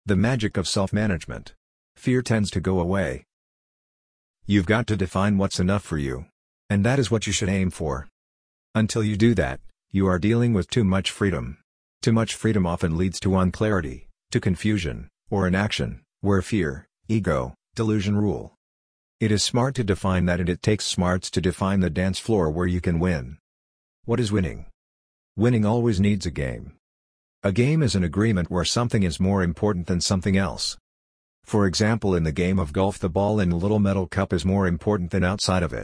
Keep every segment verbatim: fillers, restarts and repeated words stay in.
The magic of self-management. Fear tends to go away. You've got to define what's enough for you. And that is what you should aim for. Until you do that, you are dealing with too much freedom. Too much freedom often leads to unclarity, to confusion, or inaction, where fear, ego, delusion rule. It is smart to define that, and it takes smarts to define the dance floor where you can win. What is winning? Winning always needs a game. A game is an agreement where something is more important than something else. For example, in the game of golf, the ball in a little metal cup is more important than outside of it.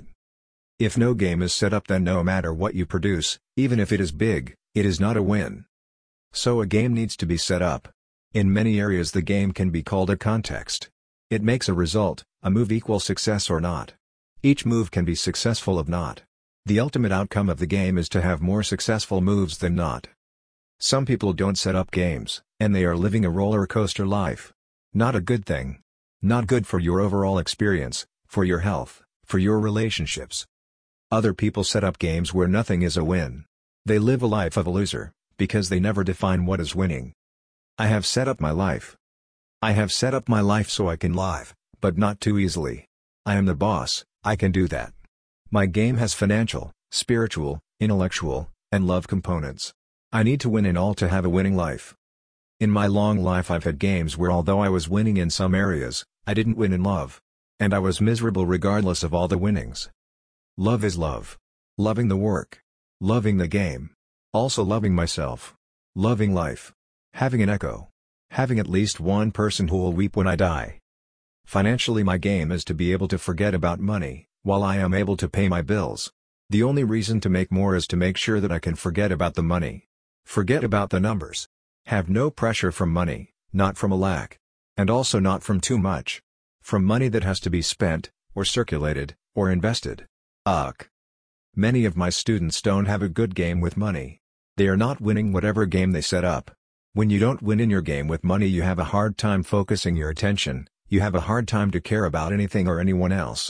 If no game is set up, then no matter what you produce, even if it is big, it is not a win. So a game needs to be set up. In many areas the game can be called a context. It makes a result, a move, equal success or not. Each move can be successful or not. The ultimate outcome of the game is to have more successful moves than not. Some people don't set up games, and they are living a roller coaster life. Not a good thing. Not good for your overall experience, for your health, for your relationships. Other people set up games where nothing is a win. They live a life of a loser, because they never define what is winning. I have set up my life. I have set up my life so I can live, but not too easily. I am the boss, I can do that. My game has financial, spiritual, intellectual, and love components. I need to win in all to have a winning life. In my long life I've had games where although I was winning in some areas, I didn't win in love. And I was miserable regardless of all the winnings. Love is love. Loving the work. Loving the game. Also loving myself. Loving life. Having an echo. Having at least one person who will weep when I die. Financially, my game is to be able to forget about money, while I am able to pay my bills. The only reason to make more is to make sure that I can forget about the money. Forget about the numbers. Have no pressure from money, not from a lack. And also not from too much. From money that has to be spent, or circulated, or invested. Ugh. Many of my students don't have a good game with money. They are not winning whatever game they set up. When you don't win in your game with money, you have a hard time focusing your attention, you have a hard time to care about anything or anyone else.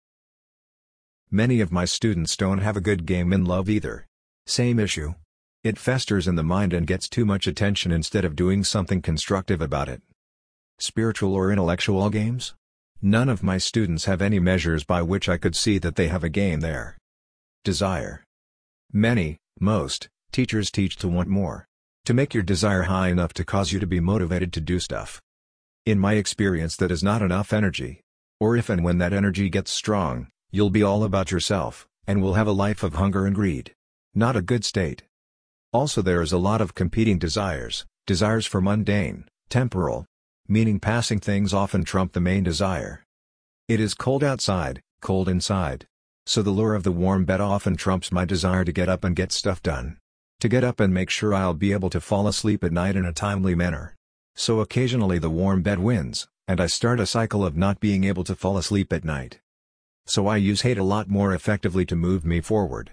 Many of my students don't have a good game in love either. Same issue. It festers in the mind and gets too much attention instead of doing something constructive about it. Spiritual or intellectual games? None of my students have any measures by which I could see that they have a game there. Desire. Many, most, teachers teach to want more. To make your desire high enough to cause you to be motivated to do stuff. In my experience, that is not enough energy. Or if and when that energy gets strong, you'll be all about yourself, and will have a life of hunger and greed. Not a good state. Also, there is a lot of competing desires, desires for mundane, temporal, meaning passing things often trump the main desire. It is cold outside, cold inside. So the lure of the warm bed often trumps my desire to get up and get stuff done. To get up and make sure I'll be able to fall asleep at night in a timely manner. So occasionally the warm bed wins, and I start a cycle of not being able to fall asleep at night. So I use hate a lot more effectively to move me forward.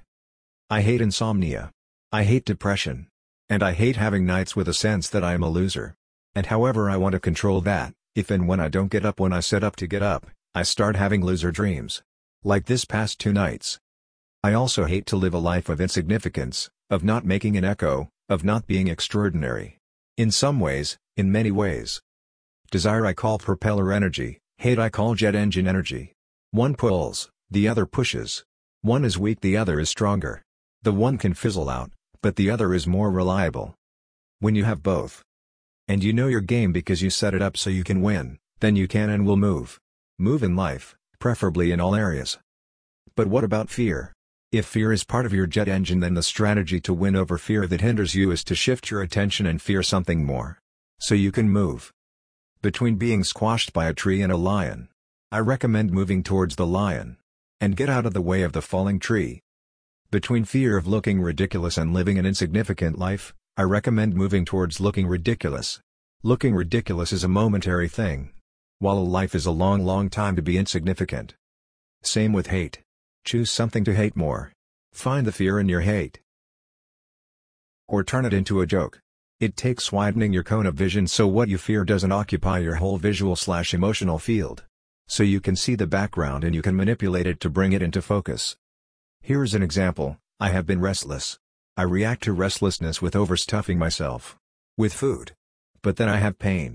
I hate insomnia. I hate depression. And I hate having nights with a sense that I am a loser. And however I want to control that, if and when I don't get up when I set up to get up, I start having loser dreams. Like this past two nights. I also hate to live a life of insignificance, of not making an echo, of not being extraordinary. In some ways, in many ways. Desire I call propeller energy, hate I call jet engine energy. One pulls, the other pushes. One is weak, the other is stronger. The one can fizzle out, but the other is more reliable. When you have both, and you know your game because you set it up so you can win, then you can and will move. Move in life, preferably in all areas. But what about fear? If fear is part of your jet engine, then the strategy to win over fear that hinders you is to shift your attention and fear something more. So you can move. Between being squashed by a tree and a lion, I recommend moving towards the lion. And get out of the way of the falling tree. Between fear of looking ridiculous and living an insignificant life, I recommend moving towards looking ridiculous. Looking ridiculous is a momentary thing. While a life is a long long time to be insignificant. Same with hate. Choose something to hate more. Find the fear in your hate. Or turn it into a joke. It takes widening your cone of vision so what you fear doesn't occupy your whole visual slash emotional field. So you can see the background and you can manipulate it to bring it into focus. Here's an example. I have been restless. I react to restlessness with overstuffing myself. With food. But then I have pain.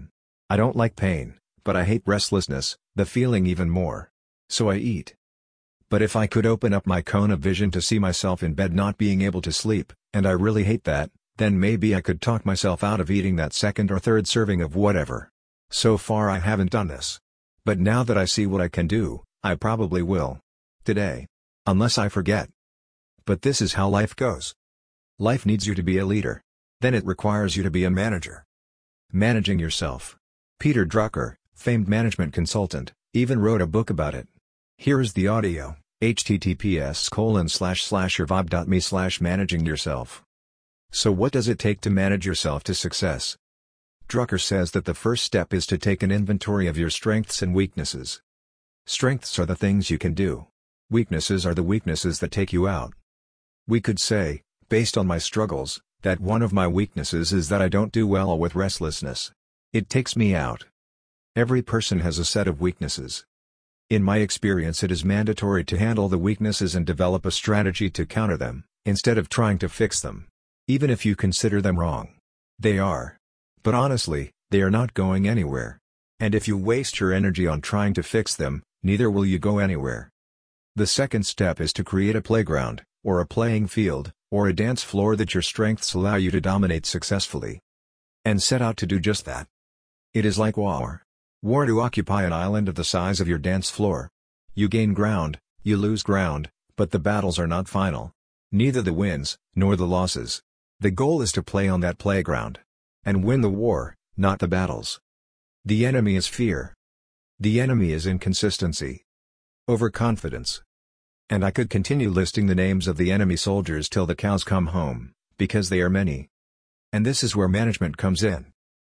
I don't like pain, but I hate restlessness, the feeling even more. So I eat. But if I could open up my cone of vision to see myself in bed not being able to sleep, and I really hate that, then maybe I could talk myself out of eating that second or third serving of whatever. So far I haven't done this. But now that I see what I can do, I probably will. Today. Unless I forget. But this is how life goes. Life needs you to be a leader. Then it requires you to be a manager. Managing yourself. Peter Drucker, famed management consultant, even wrote a book about it. Here is the audio, https colon slash slash survive.me slash managing yourself. So what does it take to manage yourself to success? Drucker says that the first step is to take an inventory of your strengths and weaknesses. Strengths are the things you can do. Weaknesses are the weaknesses that take you out. We could say, based on my struggles, that one of my weaknesses is that I don't do well with restlessness. It takes me out. Every person has a set of weaknesses. In my experience, it is mandatory to handle the weaknesses and develop a strategy to counter them, instead of trying to fix them. Even if you consider them wrong. They are. But honestly, they are not going anywhere. And if you waste your energy on trying to fix them, neither will you go anywhere. The second step is to create a playground, or a playing field, or a dance floor that your strengths allow you to dominate successfully. And set out to do just that. It is like war. War to occupy an island of the size of your dance floor. You gain ground, you lose ground, but the battles are not final. Neither the wins, nor the losses. The goal is to play on that playground. And win the war, not the battles. The enemy is fear. The enemy is inconsistency. Overconfidence. And I could continue listing the names of the enemy soldiers till the cows come home, because they are many. And this is where management comes in.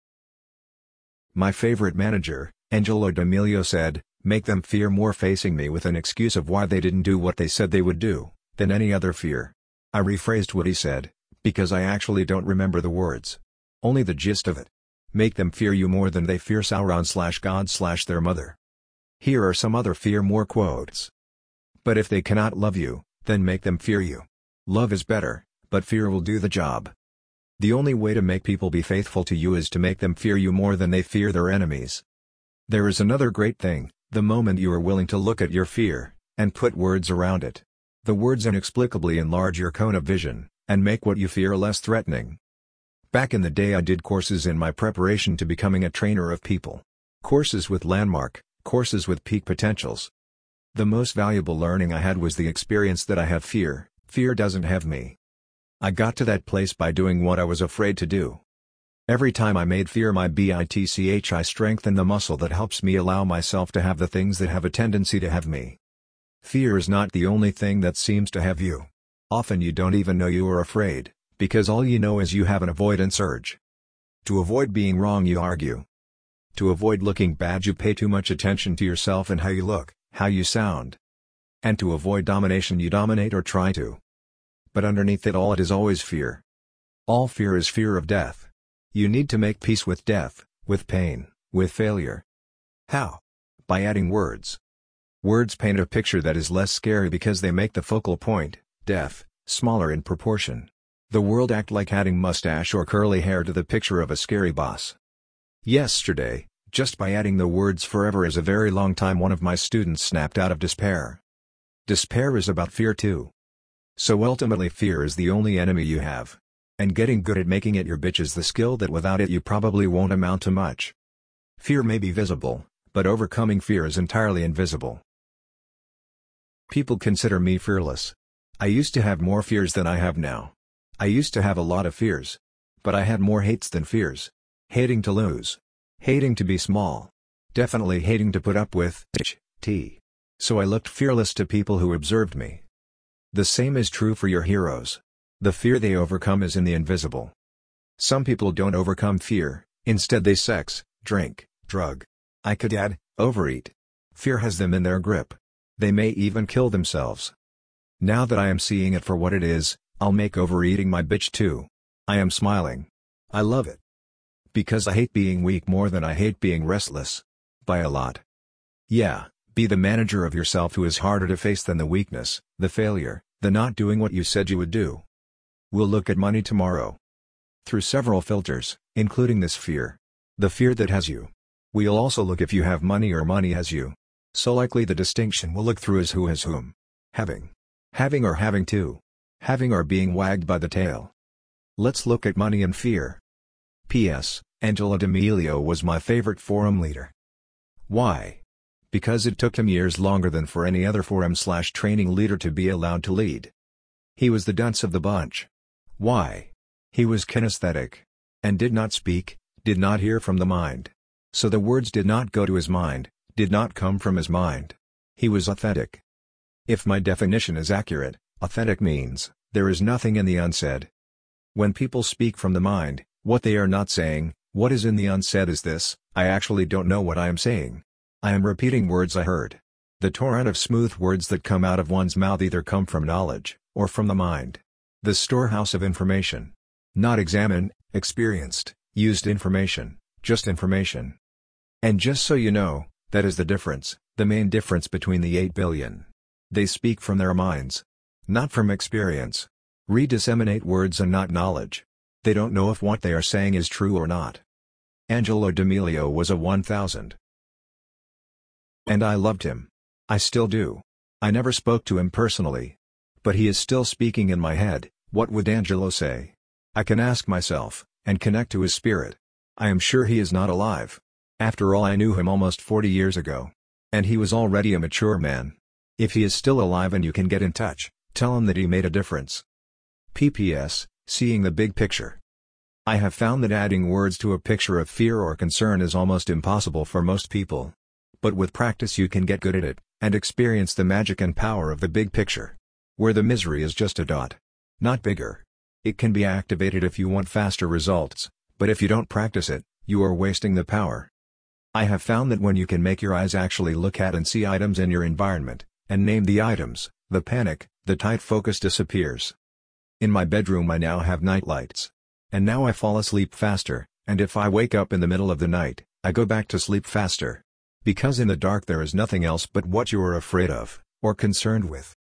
My favorite manager, Angelo D'Amelio, said, "Make them fear more facing me with an excuse of why they didn't do what they said they would do, than any other fear." I rephrased what he said, because I actually don't remember the words. Only the gist of it. Make them fear you more than they fear Sauron slash God slash their mother. Here are some other fear more quotes. But if they cannot love you, then make them fear you. Love is better, but fear will do the job. The only way to make people be faithful to you is to make them fear you more than they fear their enemies. There is another great thing, the moment you are willing to look at your fear, and put words around it. The words inexplicably enlarge your cone of vision, and make what you fear less threatening. Back in the day I did courses in my preparation to becoming a trainer of people. Courses with landmark, courses with peak potentials. The most valuable learning I had was the experience that I have fear, fear doesn't have me. I got to that place by doing what I was afraid to do. Every time I made fear my bitch, I strengthened the muscle that helps me allow myself to have the things that have a tendency to have me. Fear is not the only thing that seems to have you. Often you don't even know you are afraid, because all you know is you have an avoidance urge. To avoid being wrong you argue. To avoid looking bad you pay too much attention to yourself and how you look, how you sound. And to avoid domination you dominate or try to. But underneath it all it is always fear. All fear is fear of death. You need to make peace with death, with pain, with failure. How? By adding words. Words paint a picture that is less scary because they make the focal point, death, smaller in proportion. The world act like adding mustache or curly hair to the picture of a scary boss. Yesterday, just by adding the words forever is a very long time, one of my students snapped out of despair. Despair is about fear too. So ultimately fear is the only enemy you have. And getting good at making it your bitch is the skill that without it you probably won't amount to much. Fear may be visible, but overcoming fear is entirely invisible. People consider me fearless. I used to have more fears than I have now. I used to have a lot of fears. But I had more hates than fears. Hating to lose. Hating to be small. Definitely hating to put up with T. So I looked fearless to people who observed me. The same is true for your heroes. The fear they overcome is in the invisible. Some people don't overcome fear, instead they sex, drink, drug. I could add, overeat. Fear has them in their grip. They may even kill themselves. Now that I am seeing it for what it is, I'll make overeating my bitch too. I am smiling. I love it. Because I hate being weak more than I hate being restless. By a lot. Yeah, be the manager of yourself who is harder to face than the weakness, the failure, the not doing what you said you would do. We'll look at money tomorrow. Through several filters, including this fear. The fear that has you. We'll also look if you have money or money has you. So likely the distinction we'll look through is who has whom. Having. Having or having to. Having or being wagged by the tail. Let's look at money and fear. P S. Angelo D'Amelio was my favorite forum leader. Why? Because it took him years longer than for any other forum slash training leader to be allowed to lead. He was the dunce of the bunch. Why? He was kinesthetic. And did not speak, did not hear from the mind. So the words did not go to his mind, did not come from his mind. He was authentic. If my definition is accurate, authentic means, there is nothing in the unsaid. When people speak from the mind, what they are not saying, what is in the unsaid is this: I actually don't know what I am saying. I am repeating words I heard. The torrent of smooth words that come out of one's mouth either come from knowledge, or from the mind. The storehouse of information. Not examined, experienced, used information, just information. And just so you know, that is the difference, the main difference between the eight billion. They speak from their minds. Not from experience. Redisseminate words and not knowledge. They don't know if what they are saying is true or not. Angelo D'Amelio was a one thousand. And I loved him. I still do. I never spoke to him personally. But he is still speaking in my head. What would Angelo say? I can ask myself, and connect to his spirit. I am sure he is not alive. After all, I knew him almost forty years ago. And he was already a mature man. If he is still alive and you can get in touch, tell him that he made a difference. P P S. Seeing the big picture. I have found that adding words to a picture of fear or concern is almost impossible for most people. But with practice you can get good at it, and experience the magic and power of the big picture. Where the misery is just a dot. Not bigger. It can be activated if you want faster results, but if you don't practice it, you are wasting the power. I have found that when you can make your eyes actually look at and see items in your environment, and name the items, the panic, the tight focus disappears. In my bedroom I now have night lights. And now I fall asleep faster, and if I wake up in the middle of the night, I go back to sleep faster. Because in the dark there is nothing else but what you are afraid of, or concerned with.